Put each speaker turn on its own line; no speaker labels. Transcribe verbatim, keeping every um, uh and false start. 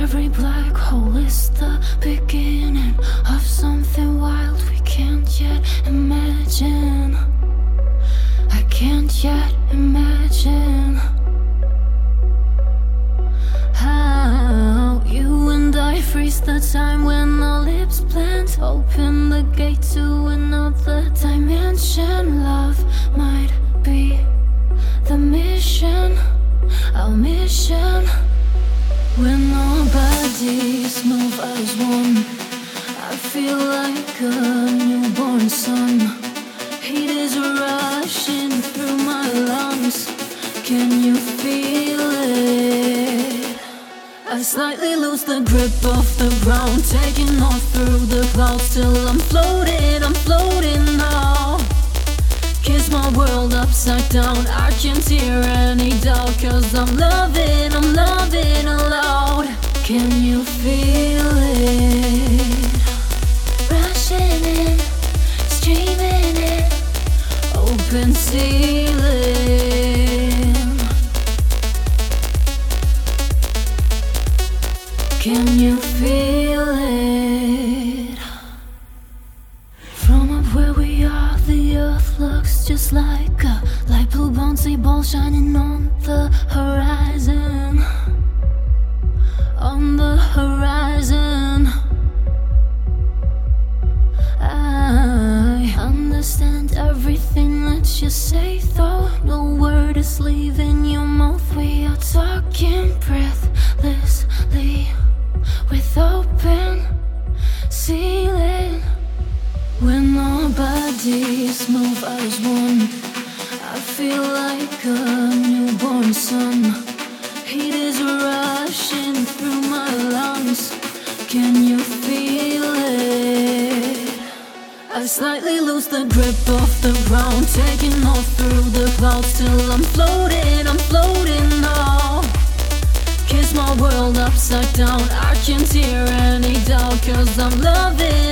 every black hole is the beginning of something wild we can't yet imagine. I can't yet imagine how you and I freeze the time when our lips blend. Open the gate to another dimension. Love might be the mission, our mission. When our bodies move as one, I feel like a newborn son. Heat is rushing through my lungs. Can you feel it? I slightly lose the grip of the ground, taking off through the clouds till I'm floating, I'm floating now. Kiss my world upside down, I can't hear any doubt, cause I'm loving, I'm loving aloud. Can you feel it? Rushing in, streaming in, open ceiling. Can you feel it? From up where we are, the earth looks just like a light blue bouncy ball shining on the horizon. On the horizon, I understand everything that you say, though no word is leaving your mouth. We are talking breathlessly with open ceiling. When our bodies move as one, I feel like a newborn son. Heat is rushing through my lungs. Can you feel it? I slightly lose the grip of the ground, taking off through the clouds till I'm floating, I'm floating now. Kiss my world upside down, I can't hear any doubt, cause I'm loving